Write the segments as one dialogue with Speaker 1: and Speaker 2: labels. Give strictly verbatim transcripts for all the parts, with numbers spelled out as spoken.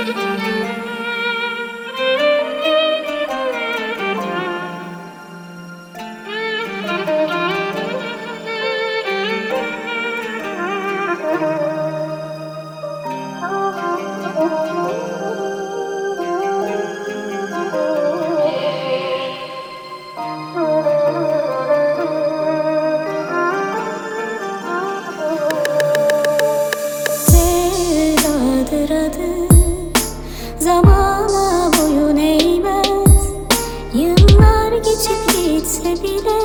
Speaker 1: Zamana boyun eğmez. Yıllar geçip gitse bile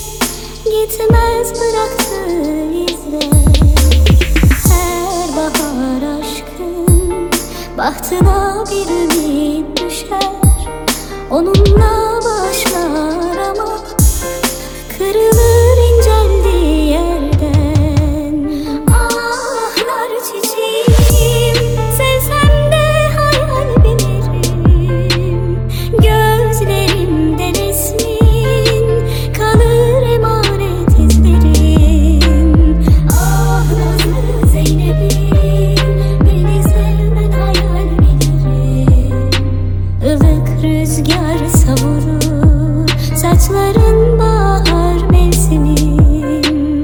Speaker 1: gitmez bıraktığı izler. Her bahar aşkın bahtına bir ümit düşer. Onunla başlar ama kırılır inceldiği yerden. Ahlar çiçeğim, sevsem de hayal bilirim. Gözlerimde resmin kalır emanet izlerim. Ah nazlı Zeynep'im, beni sevmen hayal bilirim. Ilık rüzgar savurur saçların bahar mevsimim.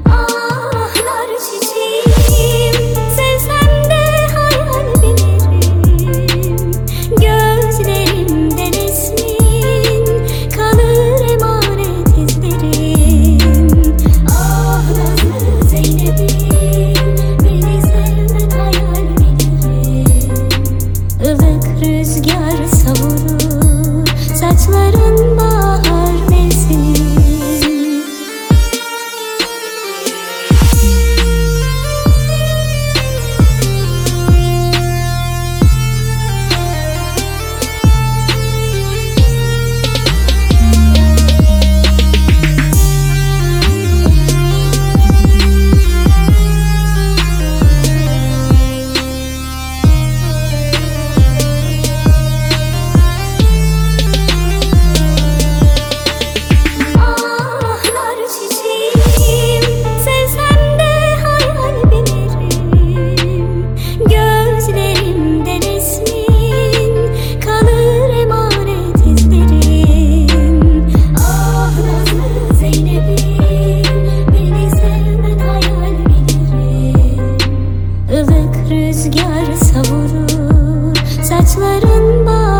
Speaker 1: Ahlar çiçeğim, sevsem de hayal bilirim. Gözlerimde resmin kalır emanet izlerim. Ah nazlı Zeynep'im, beni sevmen hayal bilirim. Ilık rüzgar savurur saçların bahar mevsimim. Rüzgar savurur saçların bağ